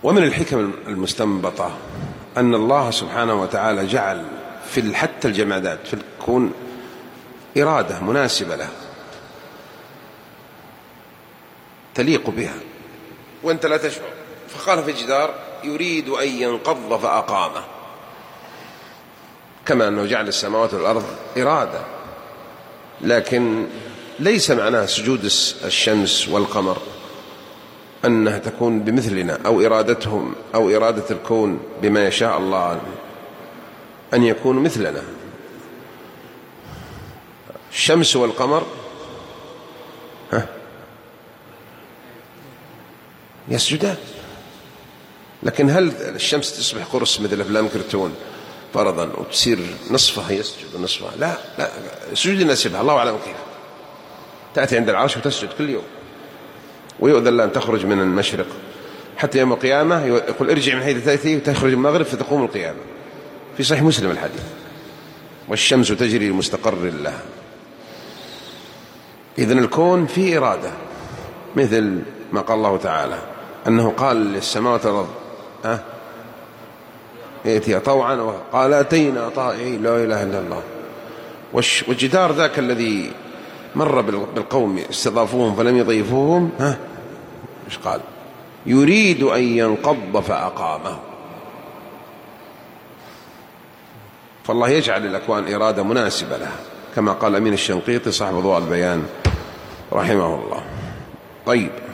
ومن الحكم المستنبطة أن الله سبحانه وتعالى جعل في حتى الجمادات في الكون إرادة مناسبة له تليق بها وأنت لا تشعر. فقال في الجدار يريد أن ينقض فأقامه، كما أنه جعل السماوات والأرض إرادة، لكن ليس معناه سجود الشمس والقمر أنها تكون بمثلنا أو إرادتهم أو إرادة الكون بما يشاء الله أن يكونوا مثلنا. الشمس والقمر يسجدان، لكن هل الشمس تصبح قرص مثل أفلام كرتون فرضا وتصير نصفها يسجد ونصفها؟ لا لا، سجود يناسبها، الله أعلم كيف. تأتي عند العرش وتسجد كل يوم، ويؤذن لها أن تخرج من المشرق حتى يوم القيامة يقول ارجع من حيث تأتي وتخرج من المغرب فتقوم القيامة، في صحيح مسلم الحديث. والشمس تجري لمستقر لها. إذن الكون فيه إرادة، مثل ما قال الله تعالى أنه قال للسماوات والأرض ائتيا طوعا وقال أتينا طائعين، لا إله إلا الله. والجدار ذاك الذي مر بالقوم استضافوهم فلم يضيفوهم، إيش قال؟ يريد أن ينقض فأقامه. فالله يجعل الأكوان إرادة مناسبة لها، كما قال أمين الشنقيطي صاحب ضوء البيان رحمه الله. طيب.